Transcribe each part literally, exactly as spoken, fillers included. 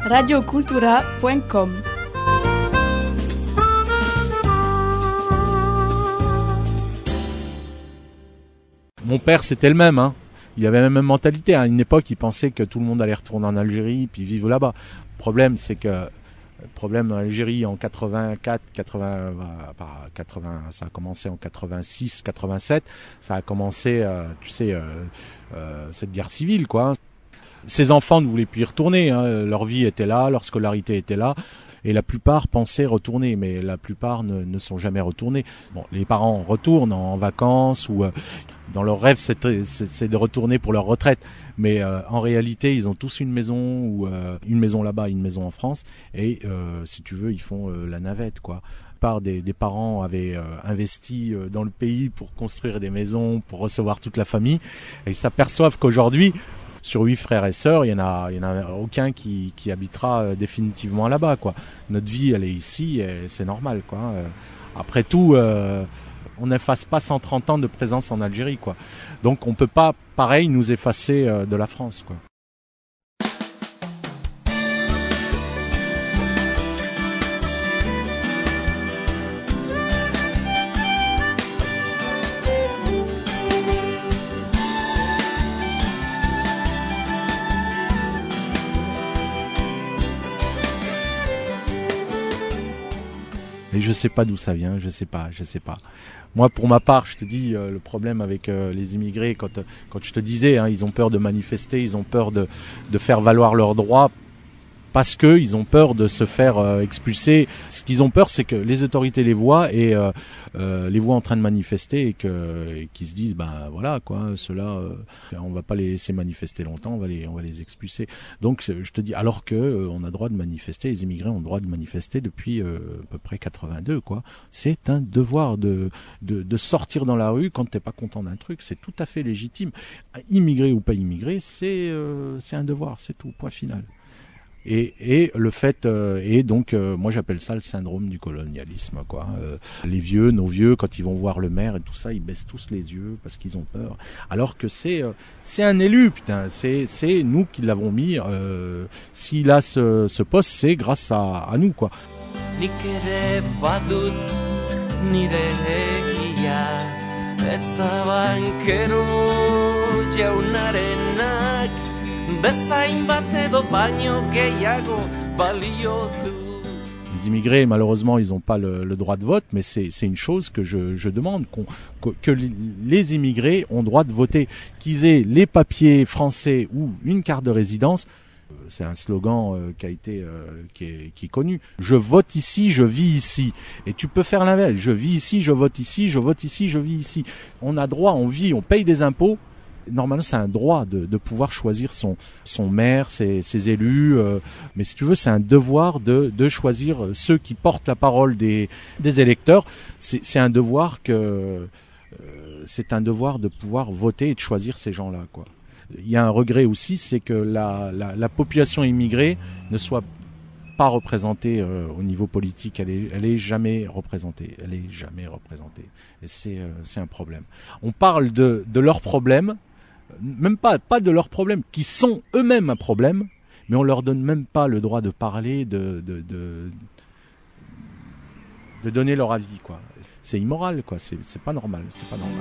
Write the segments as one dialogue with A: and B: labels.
A: radiocultura point com.
B: Mon père, c'était le même, hein. Il avait la même mentalité. À une époque, il pensait que tout le monde allait retourner en Algérie puis vivre là-bas. Le problème, c'est que le problème en Algérie en quatre-vingt-quatre, quatre-vingts, bah, quatre-vingts, ça a commencé en quatre-vingt-six, quatre-vingt-sept. Ça a commencé, euh, tu sais, euh, euh, cette guerre civile, quoi. Ces enfants ne voulaient plus y retourner, hein. Leur vie était là, leur scolarité était là. Et la plupart pensaient retourner, mais la plupart ne, ne sont jamais retournés. Bon, les parents retournent en vacances ou euh, dans leur rêve, c'est, c'est, c'est de retourner pour leur retraite. Mais euh, en réalité, ils ont tous une maison ou euh, une maison là-bas, une maison en France. Et euh, si tu veux, ils font euh, la navette, quoi. La plupart des, des parents avaient euh, investi euh, dans le pays pour construire des maisons, pour recevoir toute la famille. Et ils s'aperçoivent qu'aujourd'hui, sur huit frères et sœurs, il y en a, il y en a aucun qui, qui habitera euh, définitivement là-bas, quoi. Notre vie, elle est ici, et c'est normal, quoi. Euh, après tout, euh, on n'efface pas cent trente ans de présence en Algérie, quoi. Donc, on peut pas, pareil, nous effacer euh, de la France, quoi. Et je sais pas d'où ça vient, je sais pas, je sais pas. Moi, pour ma part, je te dis, euh, le problème avec euh, les immigrés, quand quand je te disais, hein, ils ont peur de manifester, ils ont peur de de faire valoir leurs droits parce que ils ont peur de se faire euh, expulser. Ce qu'ils ont peur, c'est que les autorités les voient et euh, euh, les voient en train de manifester et que et qu'ils se disent, ben voilà, quoi, ceux-là, euh, on va pas les laisser manifester longtemps, on va les on va les expulser. Donc je te dis, alors que euh, on a droit de manifester, les immigrés ont le droit de manifester depuis euh, à peu près quatre-vingt-deux, quoi. C'est un devoir de de de sortir dans la rue quand t'es pas content d'un truc, c'est tout à fait légitime. Immigré ou pas immigré, c'est euh, c'est un devoir, c'est tout, point final. Et, et le fait, euh, et donc, euh, moi j'appelle ça le syndrome du colonialisme, quoi. Euh, les vieux, nos vieux, quand ils vont voir le maire et tout ça, ils baissent tous les yeux parce qu'ils ont peur. Alors que c'est, euh, c'est un élu, putain. C'est, c'est nous qui l'avons mis. Euh, s'il a ce, ce poste, c'est grâce à, à nous, quoi. Les immigrés, malheureusement, ils n'ont pas le, le droit de vote, mais c'est, c'est une chose que je, je demande, qu'on, que, que les immigrés ont droit de voter, qu'ils aient les papiers français ou une carte de résidence. C'est un slogan euh, qui a été euh, qui est, qui est connu. Je vote ici, je vis ici. Et tu peux faire l'inverse. Je vis ici, je vote ici, je vote ici, je vis ici. On a droit, on vit, on paye des impôts. Normalement, c'est un droit de, de pouvoir choisir son, son maire, ses, ses élus. Euh, mais si tu veux, c'est un devoir de, de choisir ceux qui portent la parole des, des électeurs. C'est, c'est un devoir que, euh, c'est un devoir de pouvoir voter et de choisir ces gens-là, quoi. Il y a un regret aussi, c'est que la, la, la population immigrée ne soit pas représentée euh, au niveau politique. Elle est, elle est jamais représentée. Elle est jamais représentée. Et c'est, euh, c'est un problème. On parle de, de leurs problèmes. Même pas, pas de leurs problèmes, qui sont eux-mêmes un problème, mais on leur donne même pas le droit de parler, de, de, de, de donner leur avis, quoi. C'est immoral, quoi. C'est, c'est pas normal, c'est pas normal.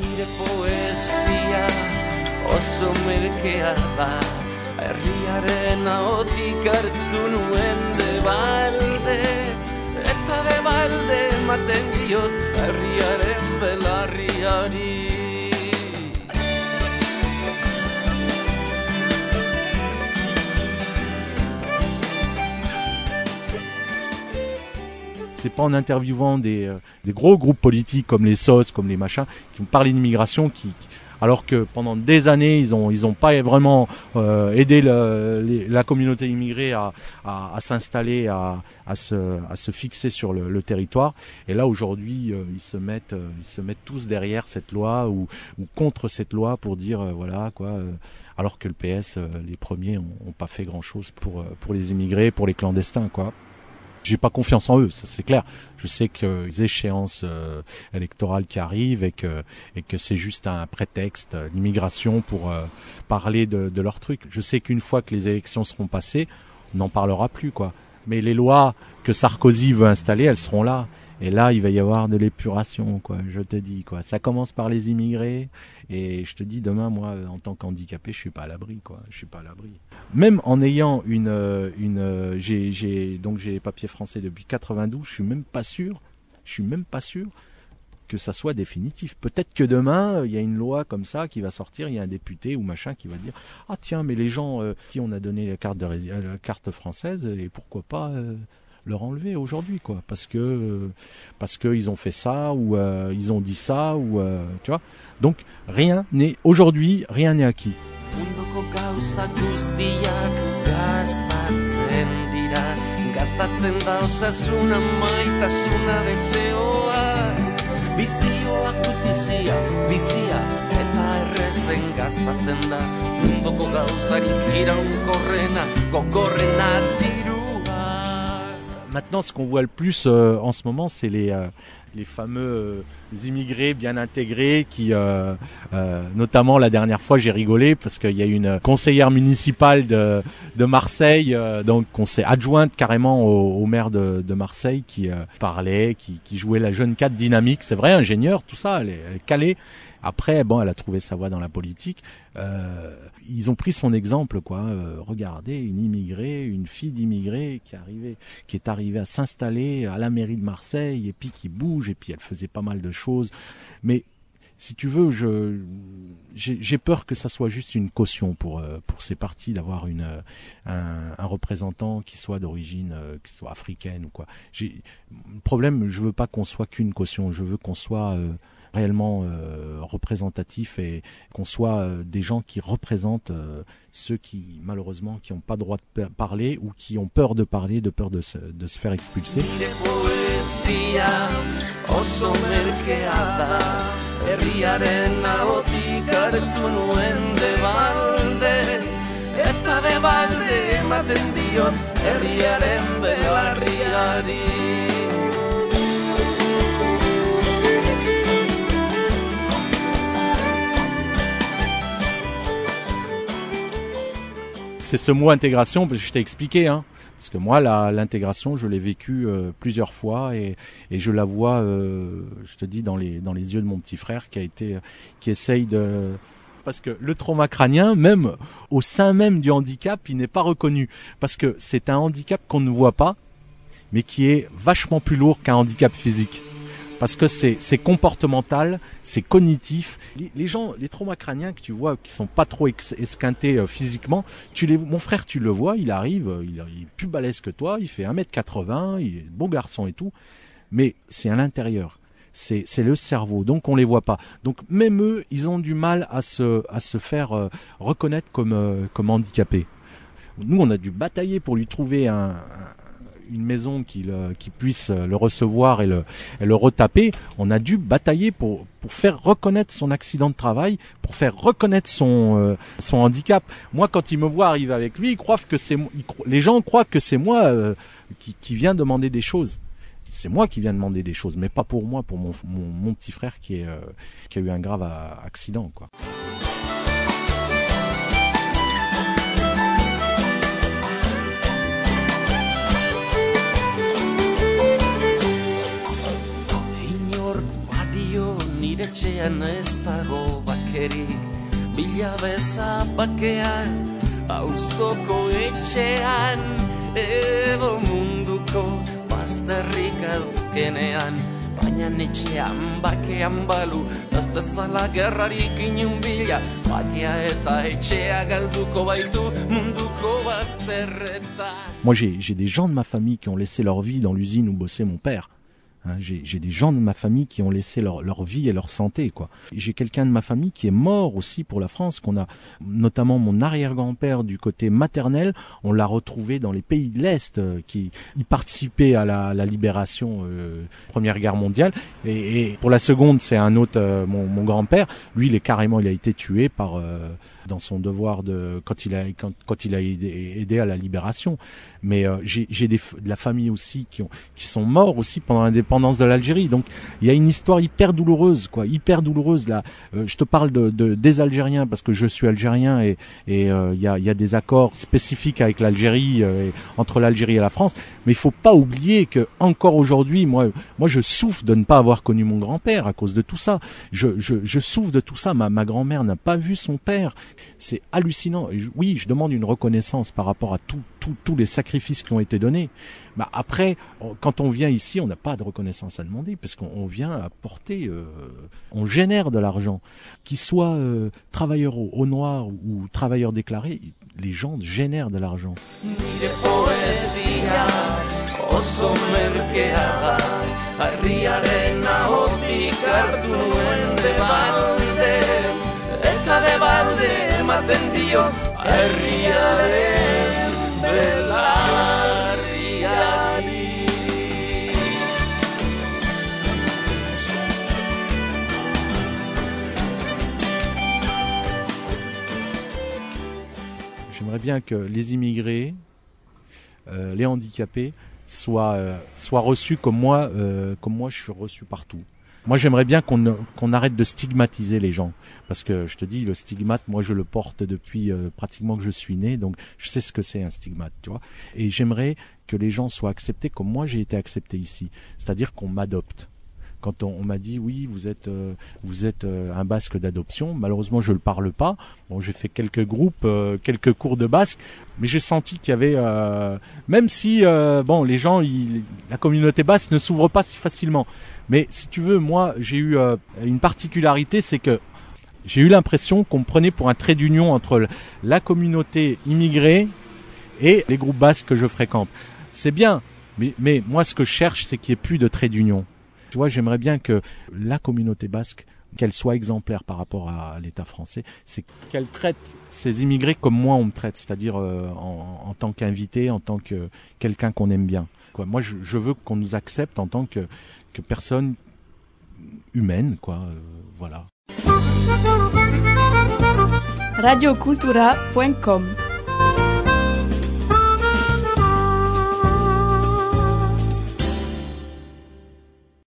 B: C'est pas en interviewant des, euh, des gros groupes politiques comme les S O S, comme les machins, qui vont parler d'immigration, qui, qui, alors que pendant des années, ils ont, ils ont pas vraiment euh, aidé le, les, la communauté immigrée à, à, à s'installer, à, à, se, à se fixer sur le, le territoire. Et là, aujourd'hui, euh, ils se mettent, euh, ils se mettent tous derrière cette loi ou, ou contre cette loi pour dire, euh, voilà, quoi. Euh, alors que le P S, euh, les premiers, ont, ont pas fait grand-chose pour, euh, pour les immigrés, pour les clandestins, quoi. J'ai pas confiance en eux, ça c'est clair. Je sais que les échéances euh, électorales qui arrivent et que et que c'est juste un prétexte, euh, l'immigration pour euh, parler de, de leur truc. Je sais qu'une fois que les élections seront passées, on n'en parlera plus, quoi. Mais les lois que Sarkozy veut installer, elles seront là. Et là, il va y avoir de l'épuration, quoi. Je te dis, quoi. Ça commence par les immigrés. Et je te dis, demain, moi, en tant qu'handicapé, je suis pas à l'abri, quoi. Je suis pas à l'abri. Même en ayant une, une, j'ai, j'ai, donc j'ai les papiers français depuis quatre-vingt-douze. Je suis même pas sûr. Je suis même pas sûr que ça soit définitif. Peut-être que demain, il y a une loi comme ça qui va sortir, il y a un député ou machin qui va dire « Ah tiens, mais les gens euh, qui on a donné la carte, de rési- la carte française, et pourquoi pas euh, leur enlever aujourd'hui, quoi, parce que euh, parce que ils ont fait ça, ou euh, ils ont dit ça, ou euh, tu vois. Donc rien n'est, aujourd'hui, rien n'est acquis.
C: Munduko gauza guztiak gastatzen dira, gastatzen da osasuna, maitasuna, deseoa, bizioa, gutizia, bizia, eta errezen gastatzen da, munduko gauzarik iraunkorrena, gogorrena dirua.
B: Maintenant, ce qu'on voit le plus euh, en ce moment, c'est les euh, les fameux euh, immigrés bien intégrés qui, euh, euh, notamment la dernière fois, j'ai rigolé parce qu'il y a une conseillère municipale de, de Marseille, euh, donc on s'est adjointe carrément au, au maire de, de Marseille qui euh, parlait, qui, qui jouait la jeune cadre dynamique. C'est vrai, ingénieure, tout ça, elle est, elle est calée. Après, bon, elle a trouvé sa voie dans la politique. Euh, ils ont pris son exemple, quoi. Euh, regardez, une immigrée, une fille d'immigré qui est arrivée, qui est arrivée à s'installer à la mairie de Marseille, et puis qui bouge, et puis elle faisait pas mal de choses. Mais si tu veux, je, j'ai, j'ai peur que ça soit juste une caution pour pour ces partis d'avoir une un, un représentant qui soit d'origine, qui soit africaine ou quoi. J'ai, le problème, je veux pas qu'on soit qu'une caution. Je veux qu'on soit euh, réellement euh, représentatif et qu'on soit euh, des gens qui représentent euh, ceux qui malheureusement qui n'ont pas droit de parler ou qui ont peur de parler, de peur de se, de se faire expulser. C'est ce mot intégration, je t'ai expliqué, hein, parce que moi, la, l'intégration, je l'ai vécu euh, plusieurs fois et, et je la vois, euh, je te dis, dans les dans les yeux de mon petit frère qui a été, qui essaye de, parce que le trauma crânien, même au sein même du handicap, il n'est pas reconnu, parce que c'est un handicap qu'on ne voit pas, mais qui est vachement plus lourd qu'un handicap physique. Parce que c'est, c'est comportemental, c'est cognitif. Les, les gens, les traumas crâniens que tu vois, qui sont pas trop ex, esquintés euh, physiquement, tu les, mon frère, tu le vois, il arrive, il, il est plus balèze que toi, il fait un mètre quatre-vingts, il est bon garçon et tout, mais c'est à l'intérieur. C'est, c'est le cerveau, donc on les voit pas. Donc même eux, ils ont du mal à se, à se faire euh, reconnaître comme, euh, comme handicapés. Nous, on a dû batailler pour lui trouver un, un une maison qui, le, qui puisse le recevoir et le, et le retaper. On a dû batailler pour, pour faire reconnaître son accident de travail, pour faire reconnaître son, euh, son handicap. Moi, quand il me voit arriver avec lui, ils croient que c'est, ils, les gens croient que c'est moi euh, qui, qui viens demander des choses. C'est moi qui viens demander des choses, mais pas pour moi, pour mon, mon, mon petit frère qui, est, euh, qui a eu un grave accident, quoi.
C: Etxean ez dago bakerik, bila beza bakean, auzoko etxean, edo munduko bazterrik azkenean, baina etxean bakean balu, ez dezala gerrarik inun bila, bakea eta etxea galduko baitu munduko bazterretan.
B: Moi j'ai, j'ai des gens de ma famille qui ont laissé leur vie dans l'usine où bossait mon père. Hein, j'ai, j'ai des gens de ma famille qui ont laissé leur, leur vie et leur santé, quoi. J'ai quelqu'un de ma famille qui est mort aussi pour la France, qu'on a, notamment mon arrière-grand-père du côté maternel, on l'a retrouvé dans les pays de l'Est, euh, qui il participait à la, la libération euh, Première Guerre mondiale. Et, et pour la seconde, c'est un autre, euh, mon, mon grand-père. Lui, il est carrément, il a été tué par euh, dans son devoir de quand il a quand, quand il a aidé, aidé à la libération. Mais euh, j'ai, j'ai des, de la famille aussi qui ont qui sont morts aussi pendant l'indépendance de l'Algérie. Donc il y a une histoire hyper douloureuse, quoi, hyper douloureuse là. Euh, je te parle de, de des Algériens parce que je suis algérien et et euh, il y a il y a des accords spécifiques avec l'Algérie, euh, entre l'Algérie et la France. Mais il faut pas oublier que encore aujourd'hui, moi moi je souffre de ne pas avoir connu mon grand-père à cause de tout ça. Je je je souffre de tout ça. Ma ma grand-mère n'a pas vu son père. C'est hallucinant. Et je, oui, je demande une reconnaissance par rapport à tout tous les sacrifices qui ont été donnés. Bah après, quand on vient ici, on n'a pas de reconnaissance à demander parce qu'on on vient apporter, euh, on génère de l'argent. Qu'ils soient euh, travailleurs au, au noir ou travailleurs déclarés, les gens génèrent de l'argent. J'aimerais bien que les immigrés, euh, les handicapés, soient, euh, soient reçus comme moi, euh, comme moi je suis reçu partout. Moi, j'aimerais bien qu'on qu'on arrête de stigmatiser les gens, parce que je te dis, le stigmate, moi, je le porte depuis euh, pratiquement que je suis né, donc je sais ce que c'est un stigmate, tu vois. Et j'aimerais que les gens soient acceptés comme moi j'ai été accepté ici, c'est-à-dire qu'on m'adopte. Quand on, on m'a dit oui, vous êtes euh, vous êtes euh, un basque d'adoption, malheureusement je le parle pas. Bon, j'ai fait quelques groupes, euh, quelques cours de basque, mais j'ai senti qu'il y avait euh, même si euh, bon, les gens, ils, la communauté basque ne s'ouvre pas si facilement. Mais si tu veux, moi, j'ai eu euh, une particularité, c'est que j'ai eu l'impression qu'on me prenait pour un trait d'union entre la communauté immigrée et les groupes basques que je fréquente. C'est bien, mais, mais moi, ce que je cherche, c'est qu'il n'y ait plus de trait d'union. Tu vois, j'aimerais bien que la communauté basque, qu'elle soit exemplaire par rapport à l'État français, c'est qu'elle traite ces immigrés comme moi on me traite, c'est-à-dire euh, en, en tant qu'invité, en tant que quelqu'un qu'on aime bien. Quoi. Moi, je, je veux qu'on nous accepte en tant que, que personne humaine, quoi. Euh, voilà.
A: radiocultura point com